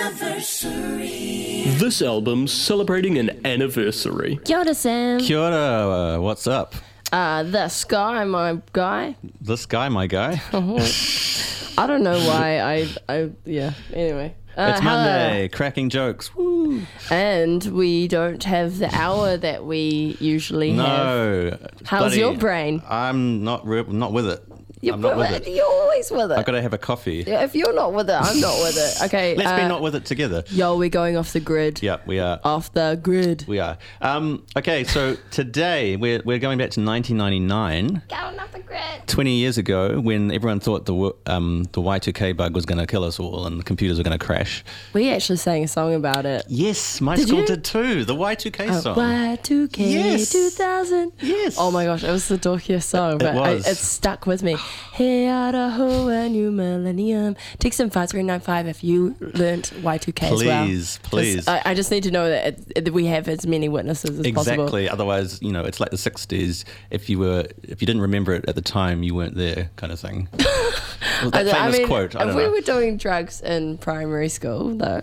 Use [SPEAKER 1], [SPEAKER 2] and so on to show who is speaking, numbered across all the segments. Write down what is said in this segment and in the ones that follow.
[SPEAKER 1] anniversary.
[SPEAKER 2] This album's celebrating an anniversary.
[SPEAKER 3] Kia ora, Sam.
[SPEAKER 4] Kia ora, what's up?
[SPEAKER 3] This guy, my guy.
[SPEAKER 4] This guy, my guy.
[SPEAKER 3] I don't know why yeah, anyway.
[SPEAKER 4] It's Monday, cracking jokes. Woo.
[SPEAKER 3] And we don't have the hour that we usually have.
[SPEAKER 4] No.
[SPEAKER 3] How's
[SPEAKER 4] Bloody-
[SPEAKER 3] your brain?
[SPEAKER 4] I'm not with it.
[SPEAKER 3] You're
[SPEAKER 4] I'm not with it.
[SPEAKER 3] You're always with it.
[SPEAKER 4] I've got to have a coffee.
[SPEAKER 3] Yeah, if you're not with it, I'm not with it. Okay.
[SPEAKER 4] Let's be not with it together.
[SPEAKER 3] Yo, we're going off the grid.
[SPEAKER 4] Yeah, we are.
[SPEAKER 3] Off the grid.
[SPEAKER 4] We are. Okay, so today we're going back to 1999.
[SPEAKER 3] Going off the grid.
[SPEAKER 4] 20 years ago, when everyone thought the Y2K bug was going to kill us all and the computers were going to crash.
[SPEAKER 3] We actually sang a song about it.
[SPEAKER 4] Yes, my
[SPEAKER 3] Did
[SPEAKER 4] school
[SPEAKER 3] you?
[SPEAKER 4] did too. The Y2K song.
[SPEAKER 3] Y2K
[SPEAKER 4] Yes.
[SPEAKER 3] 2000.
[SPEAKER 4] Yes.
[SPEAKER 3] Oh my gosh, it was the dorkiest song, but
[SPEAKER 4] was.
[SPEAKER 3] it's stuck with me. Hey, Idaho, a new millennium. Text in 5395 if you learnt Y2K as well.
[SPEAKER 4] Please.
[SPEAKER 3] I just need to know that we have as many witnesses as possible.
[SPEAKER 4] Exactly. Otherwise, it's like the 60s. If you didn't remember it at the time, you weren't there, kind of thing. Well, that famous quote. I
[SPEAKER 3] if
[SPEAKER 4] don't
[SPEAKER 3] we
[SPEAKER 4] know.
[SPEAKER 3] were doing drugs in primary school, though,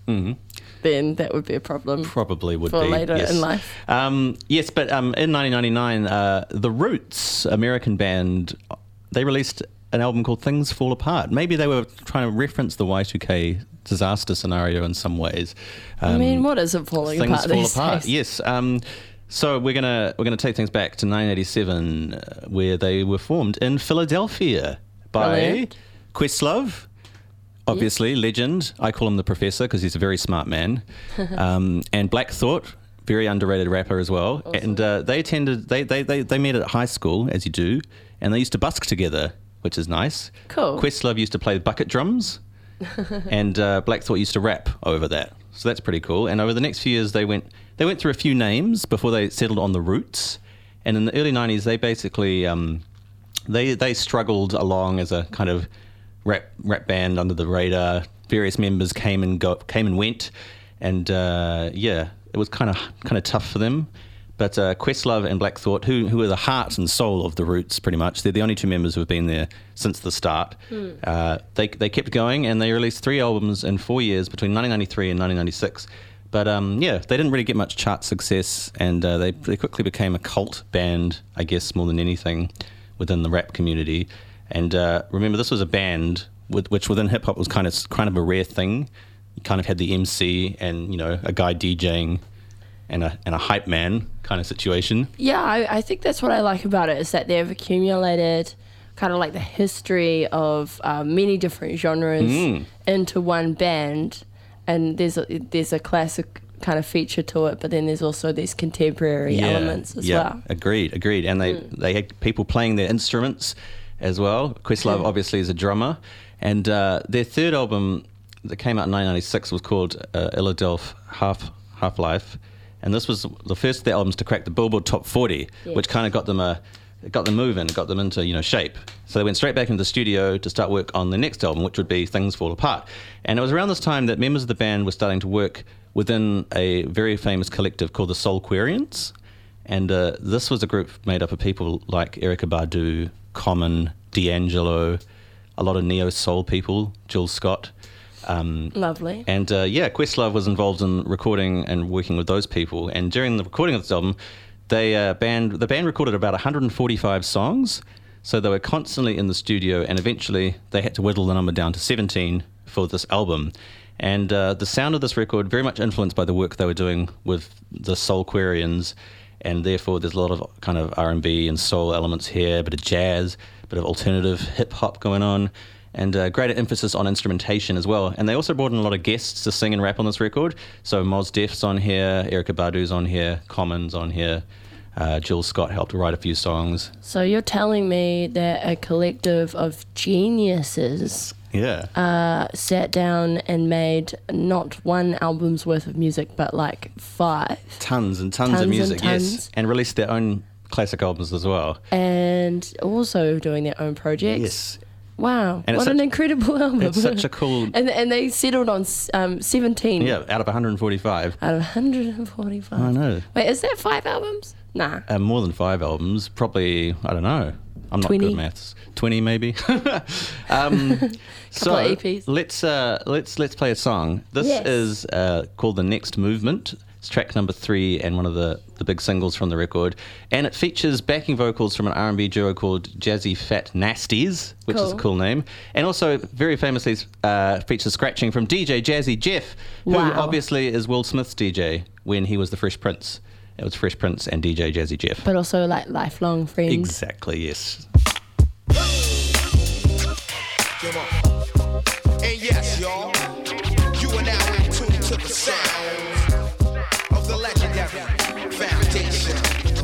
[SPEAKER 3] then that would be a problem.
[SPEAKER 4] Probably would
[SPEAKER 3] for
[SPEAKER 4] be
[SPEAKER 3] later
[SPEAKER 4] yes.
[SPEAKER 3] in life.
[SPEAKER 4] Yes, but in 1999, the Roots, American band, they released an album called Things Fall Apart. Maybe they were trying to reference the Y2K disaster scenario in some ways.
[SPEAKER 3] I mean, what is it falling
[SPEAKER 4] Things
[SPEAKER 3] apart
[SPEAKER 4] fall
[SPEAKER 3] these
[SPEAKER 4] apart.
[SPEAKER 3] days?
[SPEAKER 4] Yes. So we're gonna take things back to 1987, where they were formed in Philadelphia by
[SPEAKER 3] Brilliant.
[SPEAKER 4] Questlove, obviously legend. I call him the Professor because he's a very smart man, and Black Thought, very underrated rapper as well.
[SPEAKER 3] Awesome.
[SPEAKER 4] And they met at high school, as you do, and they used to busk together, which is nice.
[SPEAKER 3] Cool.
[SPEAKER 4] Questlove used to play bucket drums, and Black Thought used to rap over that. So that's pretty cool. And over the next few years, they went through a few names before they settled on the Roots. And in the early 90s, they basically they struggled along as a kind of rap band under the radar. Various members came and went, and it was kind of tough for them. But Questlove and Black Thought, who are the heart and soul of the Roots, pretty much, they're the only two members who have been there since the start. They kept going, and they released 3 albums in 4 years between 1993 and 1996. But they didn't really get much chart success, and they quickly became a cult band, I guess, more than anything, within the rap community. And remember, this was a band which within hip hop was kind of a rare thing. You kind of had the MC and a guy DJing. And a hype man kind of situation.
[SPEAKER 3] Yeah, I think that's what I like about it, is that they've accumulated kind of like the history of many different genres into one band, and there's a classic kind of feature to it, but then there's also these contemporary elements as well.
[SPEAKER 4] Agreed. And they had people playing their instruments as well. Questlove obviously is a drummer, and their third album that came out in 1996 was called Illadelph Half-Life. And this was the first of their albums to crack the Billboard Top 40, which kind of got them moving, got them into shape. So they went straight back into the studio to start work on the next album, which would be Things Fall Apart. And it was around this time that members of the band were starting to work within a very famous collective called the Soulquarians. And this was a group made up of people like Erykah Badu, Common, D'Angelo, a lot of neo-soul people, Jill Scott.
[SPEAKER 3] Lovely.
[SPEAKER 4] And Questlove was involved in recording and working with those people. And during the recording of this album, the band recorded about 145 songs. So they were constantly in the studio, and eventually they had to whittle the number down to 17 for this album. And the sound of this record very much influenced by the work they were doing with the Soulquarians, and therefore there's a lot of kind of R&B and soul elements here, a bit of jazz, a bit of alternative hip hop going on. And greater emphasis on instrumentation as well. And they also brought in a lot of guests to sing and rap on this record. So Mos Def's on here, Erykah Badu's on here, Common's on here. Jill Scott helped write a few songs.
[SPEAKER 3] So you're telling me that a collective of geniuses sat down and made not one album's worth of music, but like 5.
[SPEAKER 4] Tons and tons of music, yes. And released their own classic albums as well.
[SPEAKER 3] And also doing their own projects.
[SPEAKER 4] Yes.
[SPEAKER 3] Wow,
[SPEAKER 4] and
[SPEAKER 3] what an incredible album.
[SPEAKER 4] It's such a cool...
[SPEAKER 3] And they settled on 17.
[SPEAKER 4] Yeah, out of 145.
[SPEAKER 3] Out of 145.
[SPEAKER 4] I know.
[SPEAKER 3] Wait, is that 5 albums? Nah.
[SPEAKER 4] More than 5 albums. Probably, I don't know. I'm not
[SPEAKER 3] 20?
[SPEAKER 4] good at maths. 20 maybe.
[SPEAKER 3] Couple of EPs.
[SPEAKER 4] Let's play a song. This
[SPEAKER 3] Yes.
[SPEAKER 4] is called The Next Movement. It's track number 3 and one of the big singles from the record. And it features backing vocals from an R&B duo called Jazzy Fat Nasties, which is a
[SPEAKER 3] Cool.
[SPEAKER 4] cool name. And also, very famously, features scratching from DJ Jazzy Jeff, who
[SPEAKER 3] Wow.
[SPEAKER 4] obviously is Will Smith's DJ when he was the Fresh Prince. It was Fresh Prince and DJ Jazzy Jeff.
[SPEAKER 3] But also like lifelong friends.
[SPEAKER 4] Exactly, yes.
[SPEAKER 1] Come on. And yes, y'all, you are now in tune to the sounds of the legendary Foundation.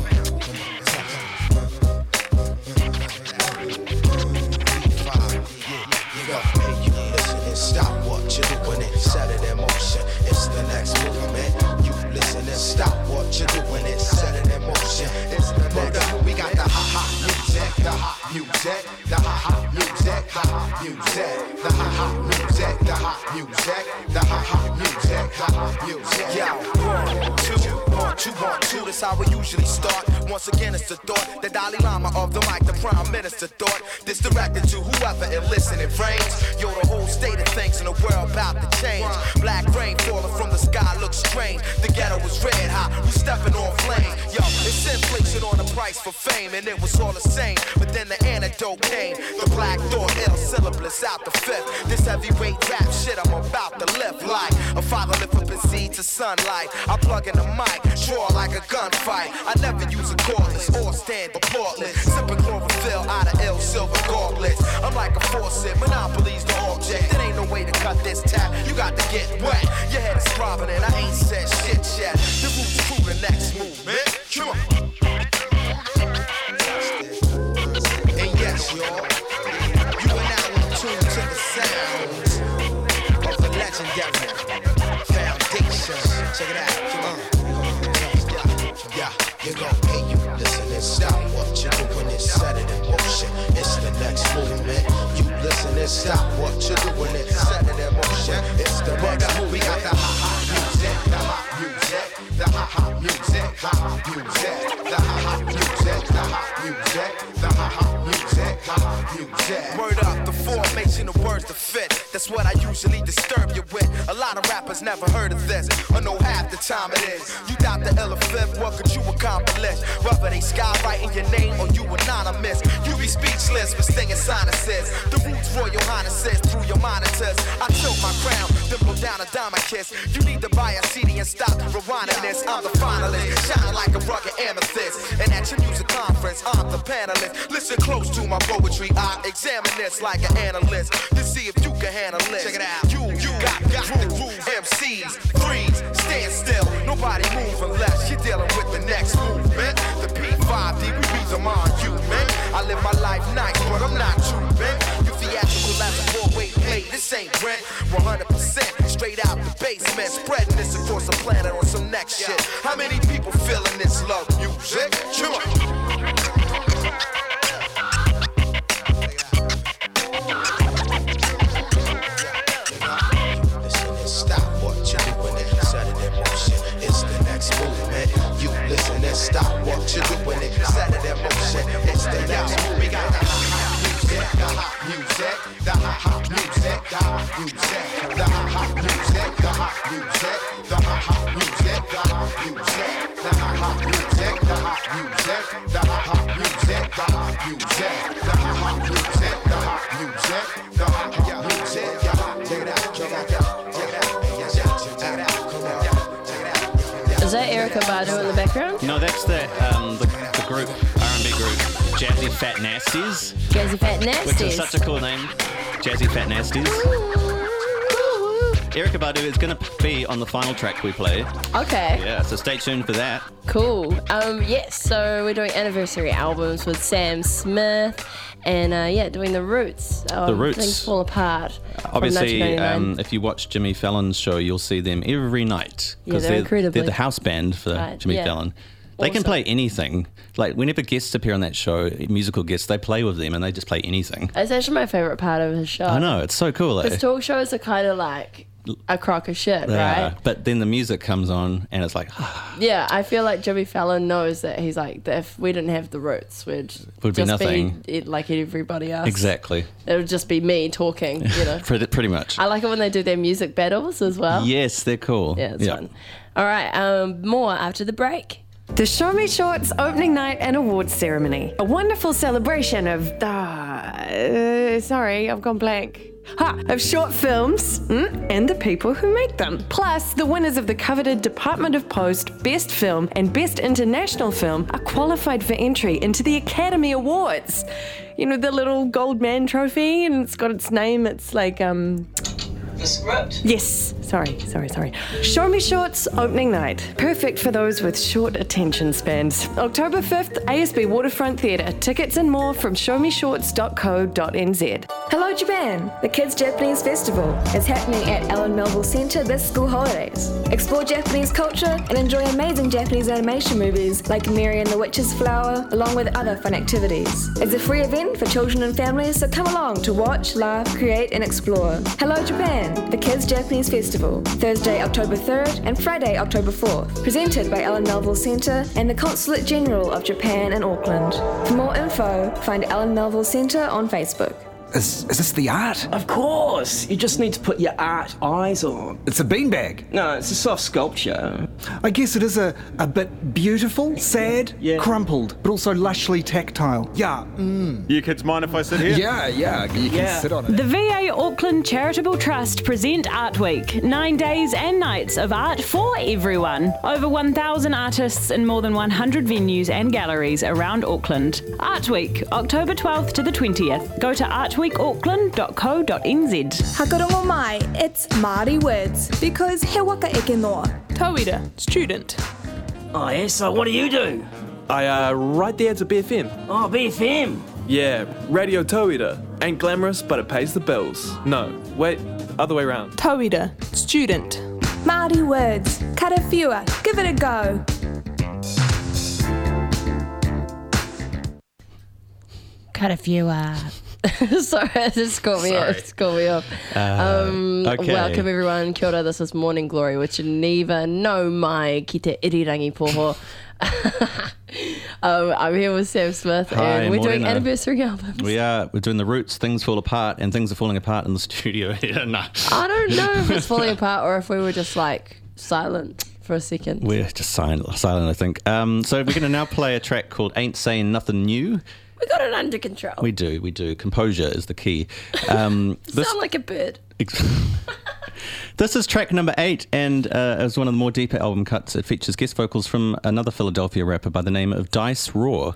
[SPEAKER 1] Listen and stop what you're doing and set it in motion. It's the next movement. You listen and stop what you're doing and set it in motion. It's the next. We got the ha-ha music, the hot music, the ha-ha music, the hot music, the ha-ha music, the hot music, the ha-ha music, the hot music. Yo, 1, 2, that's how we usually start. Once again, it's the thought, the Dalai Lama of the mic, the Prime Minister thought. This directed to whoever it listen, it rains. Yo, the whole state of things in the world about to change. Black rain falling from the sky looks strange. The ghetto was red hot, we stepping on flame. Yo, it's inflation on the price for fame, and it was all the same. But then the antidote came. The black thought, ill syllabus out the fifth. This heavyweight rap shit I'm about to lift like a father lift up his seed to sunlight. I plug in the mic, draw like a gunfight. I never use a cordless or stand applaudless. Sipping chlorophyll out of ill silver gauntlets. I'm like a faucet, monopoly's the object. There ain't no way to cut this tap, you got to get wet. Your head is throbbing and I ain't said shit yet. The roots through the next movement. Come on. And yes, y'all, you are now in tune to the sounds of the legendary Foundation. Check it out, come on. Yeah, you gon' pay you. Listen and stop what you're doing and set it in motion. It's the next movement. You listen and stop what you're doing and set it in motion. It's the next movement. We got the ha-ha music, the hot music, the ha-ha music, hot music, the ha-ha music, the hot music, the ha-ha music, hot music. Word up, the formation of words to fit. That's what I usually disturb you with. A lot of rappers never heard of this, or know half the time it is. You doubt the ill fifth, what could you accomplish? Whether they skywriting your name or you anonymous, you be speechless with stinging sinuses. The roots Royal Highnesses through your monitors. I tilt my crown, then blow down a diamond kiss. You need to buy a CD and stop rewinding this. I'm the finalist, shining like a rugged amethyst. And at your music conference, I'm the panelist. Listen close to my poetry, I examine this like an analyst to see if you can handle it. Check it out. You got the rules. MCs, freeze, stand still. Nobody move unless you're dealing with the next movement. The P5D, we beat them on you, man. I live my life nice, but I'm not you, man. You theatrical as a 4-way play, this ain't rent. 100% straight out the basement, spreading this across the planet on some next shit. How many people feeling this love music? Come on. Stop what you're doing and set it in motion. It's the next move. We got the hot music, the hot music, the hot music, the hot music, the hot music, the hot music, the hot music, the hot music, the hot music, the hot music, the hot music, the hot music, the hot music, the hot music, the hot music. Check it out, check it out, check it out, check it out. Come on.
[SPEAKER 3] Is that Erykah Badu in the background?
[SPEAKER 4] No, that's the group, R&B group, Jazzy Fat Nasties,
[SPEAKER 3] Jazzy Fat
[SPEAKER 4] which is
[SPEAKER 3] Nasties.
[SPEAKER 4] such a cool name, Jazzy Fat Nasties. Erykah Badu is going to be on the final track we play.
[SPEAKER 3] Okay,
[SPEAKER 4] Yeah, so stay tuned for that.
[SPEAKER 3] cool. Yes, so we're doing anniversary albums with Sam Smith and doing The Roots.
[SPEAKER 4] The Roots.
[SPEAKER 3] Things Fall Apart. from
[SPEAKER 4] Obviously,
[SPEAKER 3] 1999.
[SPEAKER 4] if you watch Jimmy Fallon's show, you'll see them every night.
[SPEAKER 3] Yeah,
[SPEAKER 4] 'cause
[SPEAKER 3] they're incredibly-
[SPEAKER 4] they're the house band for
[SPEAKER 3] Right,
[SPEAKER 4] Jimmy
[SPEAKER 3] yeah.
[SPEAKER 4] Fallon. They can
[SPEAKER 3] Awesome.
[SPEAKER 4] play anything. Like, whenever guests appear on that show, musical guests, they play with them and they just play anything.
[SPEAKER 3] It's actually my favorite part of his show.
[SPEAKER 4] I know, it's so cool.
[SPEAKER 3] His talk shows are kind of like a crock of shit,
[SPEAKER 4] they
[SPEAKER 3] right?
[SPEAKER 4] are. But then the music comes on and it's like,
[SPEAKER 3] Yeah, I feel like Jimmy Fallon knows that he's like, that if we didn't have the Roots,
[SPEAKER 4] Would be
[SPEAKER 3] just
[SPEAKER 4] nothing.
[SPEAKER 3] be like everybody else.
[SPEAKER 4] exactly.
[SPEAKER 3] It would just be me talking, you know.
[SPEAKER 4] Pretty much.
[SPEAKER 3] I like it when they do their music battles as well.
[SPEAKER 4] Yes, they're cool.
[SPEAKER 3] Yeah, it's fun. All right, more after the break.
[SPEAKER 5] The Show Me Shorts opening night and awards ceremony. A wonderful celebration of... sorry, I've gone blank. Of short films and the people who make them. Plus, the winners of the coveted Department of Post Best Film and Best International Film are qualified for entry into the Academy Awards. You know, the little gold man trophy, and it's got its name. It's like,
[SPEAKER 6] The script?
[SPEAKER 5] Yes. Sorry. Show Me Shorts opening night. Perfect for those with short attention spans. October 5th, ASB Waterfront Theatre. Tickets and more from showmeshorts.co.nz.
[SPEAKER 7] Hello Japan! The Kids Japanese Festival is happening at Allen Melville Centre this school holidays. Explore Japanese culture and enjoy amazing Japanese animation movies like Mary and the Witch's Flower, along with other fun activities. It's a free event for children and families, so come along to watch, laugh, create and explore. Hello Japan! The Kids Japanese Festival, Thursday, October 3rd and Friday, October 4th. Presented by Allen Melville Centre and the Consulate General of Japan in Auckland. For more info, find Allen Melville Centre on Facebook.
[SPEAKER 8] Is this the art?
[SPEAKER 6] Of course! You just need to put your art eyes on.
[SPEAKER 8] It's a beanbag.
[SPEAKER 6] No, it's a soft sculpture.
[SPEAKER 8] I guess it is a bit beautiful, sad, crumpled, but also lushly tactile. Yeah.
[SPEAKER 9] You kids mind if I sit here?
[SPEAKER 8] Yeah, you can sit on it.
[SPEAKER 5] The VA Auckland Charitable Trust present Art Week. 9 days and nights of art for everyone. Over 1,000 artists in more than 100 venues and galleries around Auckland. Art Week, October 12th to the 20th. Go to artweekauckland.co.nz.
[SPEAKER 10] Hakarongo mai, it's Māori words, because he waka eke noa.
[SPEAKER 11] Tauira, student.
[SPEAKER 6] Oh, yeah, so what do?
[SPEAKER 11] I write the ads at BFM.
[SPEAKER 6] Oh, BFM.
[SPEAKER 11] Yeah, Radio Tauira. Ain't glamorous, but it pays the bills. No, wait, other way around. Tauira, student.
[SPEAKER 10] Māori words, karawhiua, give it a go.
[SPEAKER 3] Karawhiua. Sorry, this caught me off.
[SPEAKER 4] Okay.
[SPEAKER 3] Welcome everyone. Kia ora, this is Morning Glory with Geneva no mai ki te irirangi poho. I'm here with Sam Smith.
[SPEAKER 4] Hi,
[SPEAKER 3] and we're doing
[SPEAKER 4] Morena.
[SPEAKER 3] anniversary albums.
[SPEAKER 4] We're doing the Roots, Things Fall Apart, and things are falling apart in the studio here. No.
[SPEAKER 3] I don't know if it's falling apart or if we were just like silent for a second.
[SPEAKER 4] We're just silent, I think. So we're going to now play a track called Ain't Saying Nothing New.
[SPEAKER 3] We got it under control.
[SPEAKER 4] We do. Composure is the key.
[SPEAKER 3] Sound like a bird.
[SPEAKER 4] This is track number 8, and as one of the more deeper album cuts, it features guest vocals from another Philadelphia rapper by the name of Dice Raw.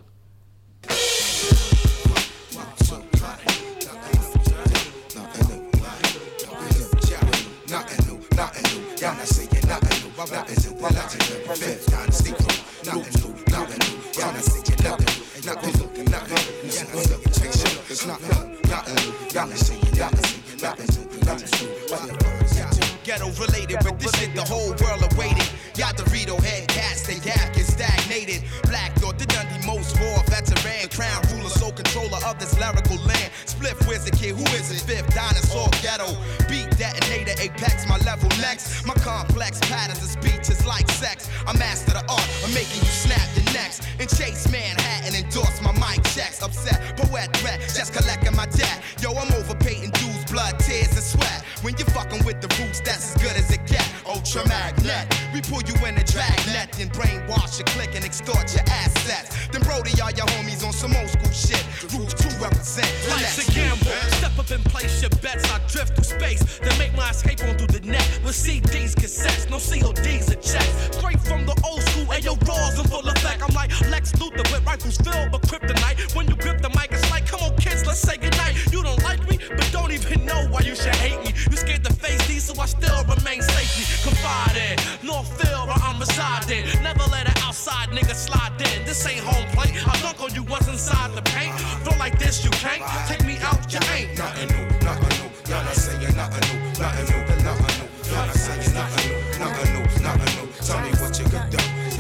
[SPEAKER 1] Ghetto related with this shit the whole world awaited. Y'all Dorito head cats, they gap get stagnated. Black thought the Dundee most raw veteran, crown ruler, sole controller of this lyrical land. Spliff wizard kid, who is it? Fifth dinosaur ghetto. Beat detonator, apex, my level next. My complex patterns of speech is like sex. I master the art of making you snap the necks. And chase Manhattan, endorse my mic checks. Upset, poet threat, just collecting my debt. Yo, I'm overpaying dues, blood, tears, and sweat. When you're fucking with the roots, that's as good as it get. Ultra magnet, we pull you in a drag net, then brainwash your click and extort your assets. Then Brody, all your homies on some old school shit. Roots 2 represent.
[SPEAKER 12] Life's a gamble. Step up and place your bets. I drift through space, then make my escape on through the net. With CDs, cassettes, no CODs or checks. Straight from the old school, ayo, raws in full effect. I'm like Lex Luthor with rifles filled with kryptonite. When you grip the mic, it's like, come on kids, let's say goodnight. You don't like me, but don't even know why you should hate me. You scared to face these, so I still remain safely. Confide in Northfield where I'm residing. Never let an outside nigga slide in. This ain't home plate. I dunk on you once inside the paint. Flow like this, you can't take me out, you ain't.
[SPEAKER 1] Nothing new, nothing new. Y'all not saying nothing new, nothing new, nothing new. Y'all not saying nothing new, nothing new, nothing new. Tell me what you could do.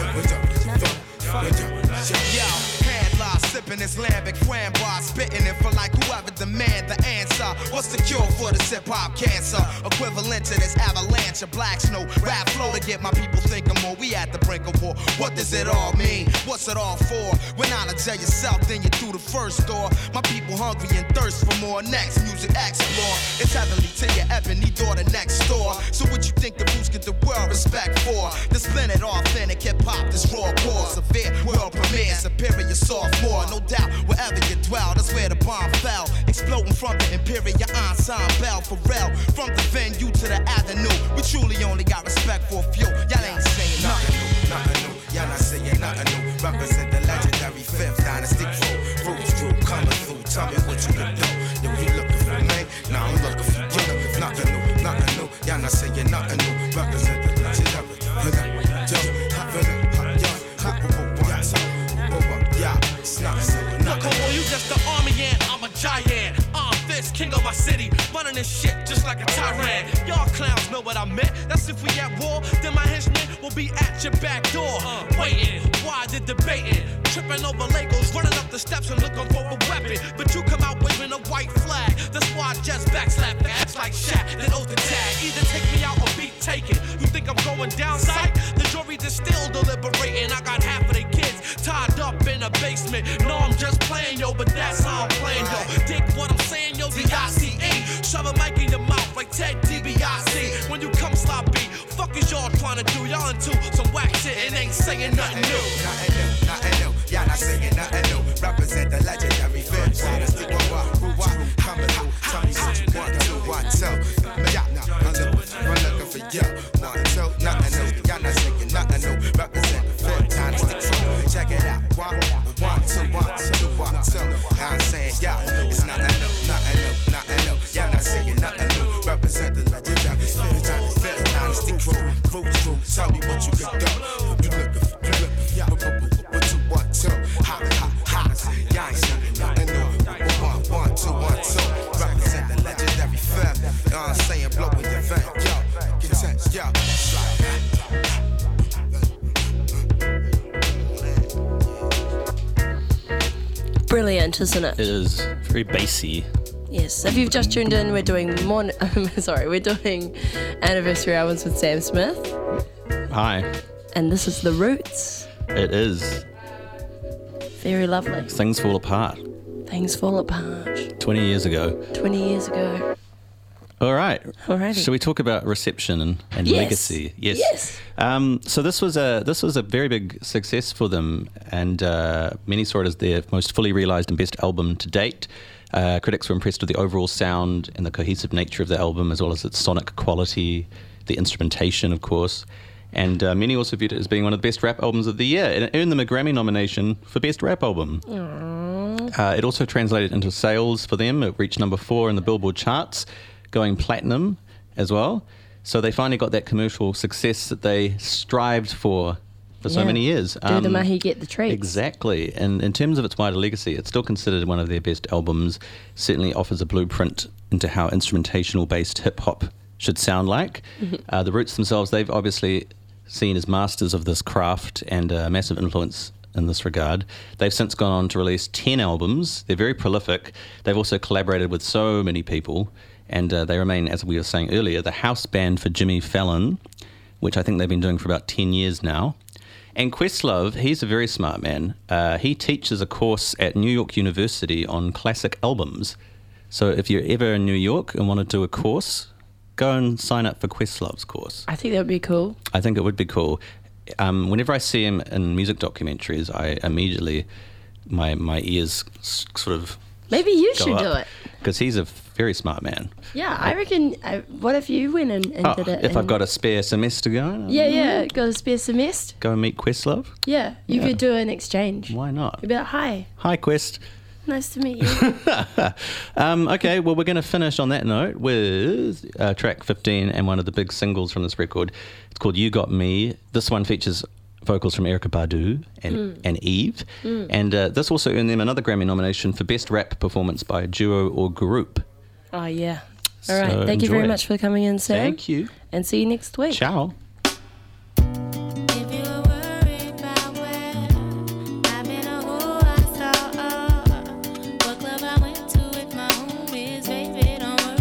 [SPEAKER 1] Yo, hand lie, sipping Islamic framboise, spitting it for like whoever demand the answer. What's the cure for this hip-hop cancer? Equivalent to this avalanche of black snow. Rap flow to get my people thinking more. We at the brink of war. What does it all mean? What's it all for? When I tell yourself, then you through the first door. My people hungry and thirst for more. Next music explore. It's heavenly to your ebony daughter next door. So what you think the boost get the world respect for? The splendid authentic hip-hop, this raw core. Severe world premiere, superior sophomore. No doubt, wherever you dwell, that's where the bomb fell. Exploding from the imperial ensemble. For real, from the venue to the avenue. We truly only got respect for a few. Y'all ain't saying nothing new, nothing new. Y'all not saying nothing new. Represent the legendary fifth dynasty crew. Roots crew coming through. Tell me what you can do. Yo, you looking for me? Nah, I'm looking for you. Nothing new, nothing new. Y'all not saying nothing new. Represent the legendary.
[SPEAKER 12] Look, come on, you just the army and I'm a giant. I'm this king of my city, running this shit just like a tyrant. Y'all clowns know what I meant. That's if we at war, then my henchmen will be at your back door. Waiting, why the debating? Tripping over Legos, running up the steps and looking for a weapon. But you come out waving a white flag. That's why I just backslap acts like Shaq, then oath the tag. Either take me out or be taken. You think I'm going down sight? The jury's is still deliberating. I got half of the kids tied up in a basement. No, I'm just playing, yo, but that's how I'm playing, yo. Dig what I'm saying, yo, D-I-C-E. Shove a mic in your mouth like Ted DiBiase. When you come sloppy, fuck is y'all trying to do? Y'all into some whack shit and ain't saying nothing new.
[SPEAKER 1] Nothing new, nothing new. Y'all not saying nothing new. Represent the legendary fifth dynasty. Coming through. Tell me what you want to, what to. Yeah, I'm looking for you. One, two, nothing new. Y'all not saying nothing new. Represent the fifth dynasty. Check it out. One, two, what to. I'm saying, yeah, it's nothing new, nothing new, nothing new. Y'all not saying nothing new. Represent the legendary fifth dynasty crew. Tell me what you can do. You looking for, what you want to. Ha. Y'all ain't saying nothing new. One, two. Represent the legendary fifth. You know what I'm saying? Blowing your van. Yo, get tense, yo.
[SPEAKER 3] Brilliant, isn't it?
[SPEAKER 4] It is very bassy.
[SPEAKER 3] Yes. If you've just tuned in, we're doing we're doing anniversary albums with Sam Smith.
[SPEAKER 4] Hi.
[SPEAKER 3] And this is The Roots.
[SPEAKER 4] It is.
[SPEAKER 3] Very lovely.
[SPEAKER 4] Things Fall Apart.
[SPEAKER 3] Things Fall Apart.
[SPEAKER 4] 20 years ago.
[SPEAKER 3] 20 years ago.
[SPEAKER 4] All right.
[SPEAKER 3] Alrighty.
[SPEAKER 4] Shall we talk about reception and
[SPEAKER 3] Yes.
[SPEAKER 4] legacy?
[SPEAKER 3] Yes.
[SPEAKER 4] So this was a very big success for them, and many saw it as their most fully realised and best album to date. Critics were impressed with the overall sound and the cohesive nature of the album, as well as its sonic quality, the instrumentation, of course. And many also viewed it as being one of the best rap albums of the year, and it earned them a Grammy nomination for Best Rap Album. It also translated into sales for them. It reached number 4 in the Billboard charts, going platinum as well. So they finally got that commercial success that they strived for so many years.
[SPEAKER 3] Do the mahi, get the treats.
[SPEAKER 4] Exactly. And in terms of its wider legacy, it's still considered one of their best albums. Certainly offers a blueprint into how instrumentational-based hip-hop should sound like. The Roots themselves, they've obviously seen as masters of this craft and a massive influence in this regard. They've since gone on to release 10 albums. They're very prolific. They've also collaborated with so many people. And they remain, as we were saying earlier, the house band for Jimmy Fallon, which I think they've been doing for about 10 years now. And Questlove, he's a very smart man. He teaches a course at New York University on classic albums. So if you're ever in New York and want to do a course, go and sign up for Questlove's course.
[SPEAKER 3] I think that would be cool.
[SPEAKER 4] I think it would be cool. Whenever I see him in music documentaries, I immediately, my ears sort of
[SPEAKER 3] Maybe you should do it.
[SPEAKER 4] Because he's a very smart man.
[SPEAKER 3] Yeah, I reckon, what if you went and did it?
[SPEAKER 4] If I've got a spare semester going?
[SPEAKER 3] Yeah, got a spare semester?
[SPEAKER 4] Go and meet Questlove?
[SPEAKER 3] Yeah, you could do an exchange.
[SPEAKER 4] Why not?
[SPEAKER 3] You'd be like, hi.
[SPEAKER 4] Hi, Quest.
[SPEAKER 3] Nice to meet you.
[SPEAKER 4] Okay, well, we're going to finish on that note with track 15 and one of the big singles from this record. It's called You Got Me. This one features vocals from Erykah Badu and Eve. And this also earned them another Grammy nomination for Best Rap Performance by a Duo or Group.
[SPEAKER 3] Oh, yeah. All right. Thank you very much for coming in, Sam.
[SPEAKER 4] Thank you.
[SPEAKER 3] And see you next week.
[SPEAKER 4] Ciao.
[SPEAKER 13] What club I went to with my homies, baby, don't worry.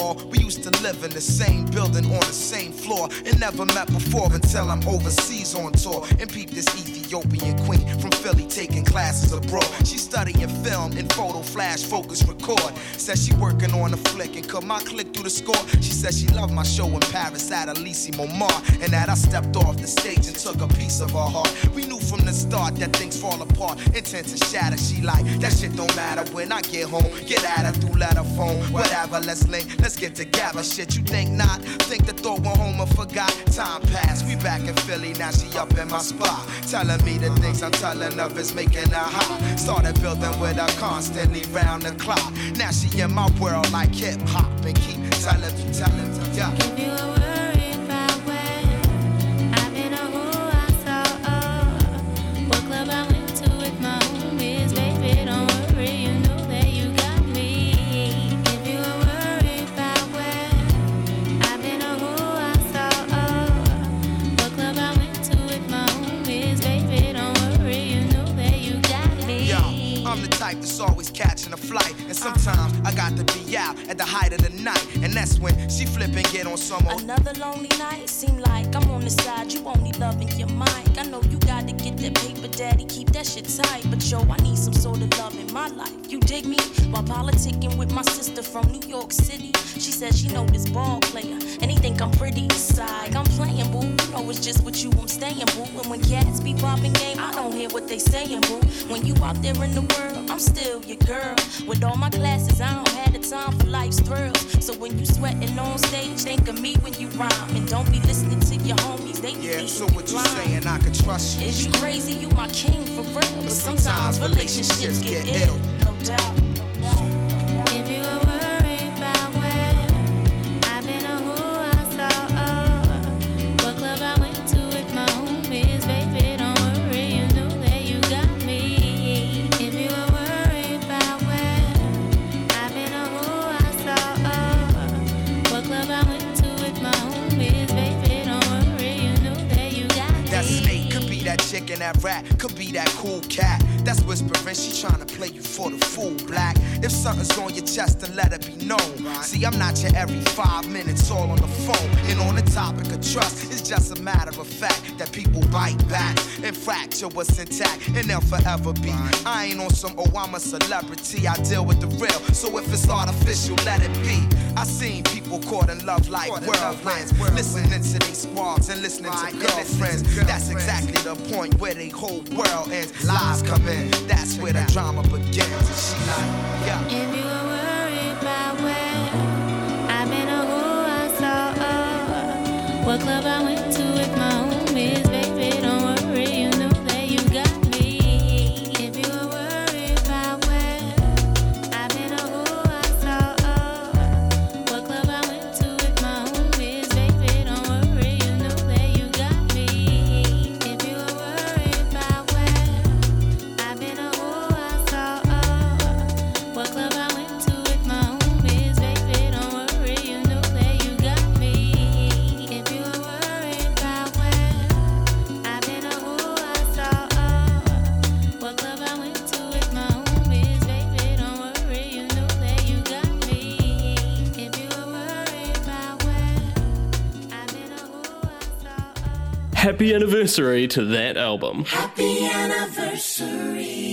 [SPEAKER 1] recall, we used to live in the same building on the same floor and never met before until I'm overseas on tour and peep this Ethiopian queen from Philly taking classes abroad. She studying film and photo flash focus record. Says she working on a flick and cut my click through the score. She says she loved my show in Paris at Elysée Montmartre and that I stepped off the stage and took a piece of her heart. We knew from the start that things fall apart, intent to shatter. She like, that shit don't matter when I get home. Get at her through letter phone, whatever, let's link, let's get together. Shit, you think not? Think the thought went home and forgot. Time passed, we back in Philly, now she up in my spot. Telling me the things I'm telling her is making her hot. Started building with her constantly round the clock. Now she in my world like hip hop and keep telling me, yeah.
[SPEAKER 13] If you were worried about where I've been or who I saw, what club I went to with my homies, baby, don't worry, you know that you got me. If you were worried about where I've been or who I saw, what club I went to with my homies, baby, don't worry, you know that you got me.
[SPEAKER 1] Yo, I'm the type that's always catching a flight, and sometimes I got to be out at the height of the night, and that's when she flip and get on some old.
[SPEAKER 14] Another lonely night, seem like I'm on the side, you only loving your mic. I know you gotta get that paper, daddy, keep that shit tight, but yo, I need some sort of love in my life. You dig me? While politicking with my sister from New York City, she says she know this ball player, and he think I'm pretty. Side, I'm playing, boo. You know it's just with you I'm staying, boo. And when cats be popping game, I don't hear what they saying, boo. When you out there in the world, I'm still your girl. With all my classes, I don't have the time for life's thrills. So when you sweating on stage, think of me when you rhyme, and don't be listening to your homies. They
[SPEAKER 1] yeah. So what you saying? I can trust you.
[SPEAKER 14] Is you crazy? You my king for real. But sometimes relationships get ill. No doubt.
[SPEAKER 13] If you were worried about where I've been or who I saw, what club I went to with my homies, baby, don't worry, you know that you got me. If you were worried about where I've been or who I saw, what club I went to with my homies, baby, don't worry, you know that you got me.
[SPEAKER 1] That snake could be that chick and that rat, could be that cool cat that's whispering, she trying to play you for the fool, black. If something's on your chest, then let it be known. See, I'm not your every 5 minutes all on the phone. And on the topic of trust, it's just a matter of fact that people bite back and fracture what's intact, and they'll forever be. I ain't on some, oh, I'm a celebrity, I deal with the real. So if it's artificial, let it be. I seen people caught in love like whirlwinds, listening to these squads and listening to girlfriends. That's exactly the point where they whole world ends. Lies come in, that's where the drama begins. And she like, yeah.
[SPEAKER 13] If you were worried about where I've been or who I saw, what club I went to with my homies, baby, don't worry, you know that you got me. If you were worried about where I've been or who I saw, what club I went to with my homies, baby, don't worry, you know that you got me. If you were worried about where I've been or who I saw, what club I went to with my homies, baby, don't worry, you know that you got me. If you were worried about where I've been or who I saw, what club I went to with my homies, baby, don't worry, you know that you got me. If you were worried about where I've been or who I saw.
[SPEAKER 2] Happy anniversary to that album.
[SPEAKER 13] Happy anniversary.